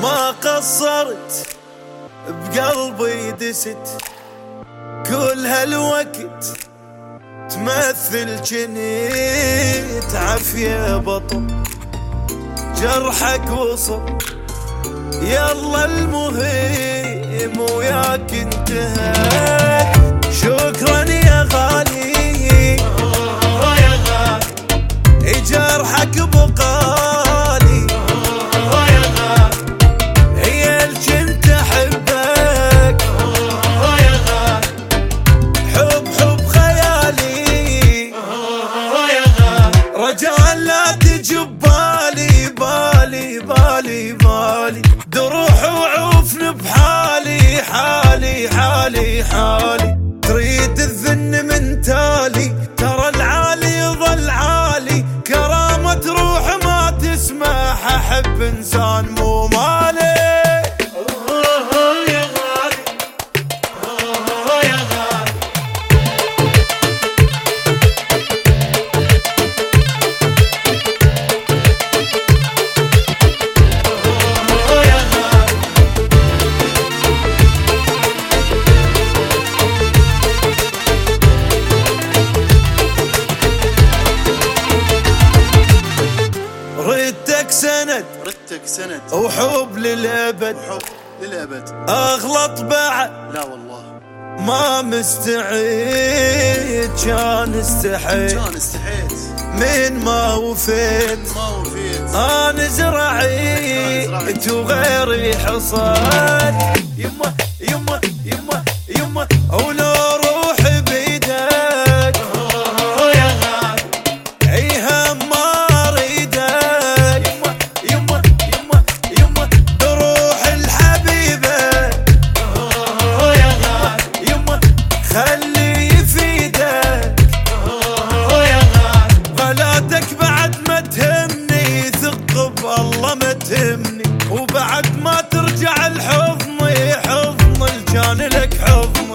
ما قصرت بقلبي دست كل هالوقت تمثل جنيت عافية بطل جرحك وصل يلا المهم وياك انتهت شكرا يا غالي يا غالي جرحك بقالي يا غالي هي اللي كنت احبك يا غالي حب خيالي يا غالي رجاء لا تجي بالي دروح وعوفن بحالي حالي تريد الذن من تالي ترى العالي ظل عالي كرامة روح ما تسمح احب انسان مو مالي ردتك سند وحب للأبد أغلط بعد لا والله ما مستعيد كان استحيت من ما وفيت أنا زرعيت وغيري حصاد يما ولو روحي بيدك يا غالي عيها ما اريدك يما بروح الحبيبة يا غالي يما خلي يفيدك يا غالي غلاتك بعد ما تهمني ثق بالله ما تهمني وبعد ما ترجع الحضن اللي كان لك حضن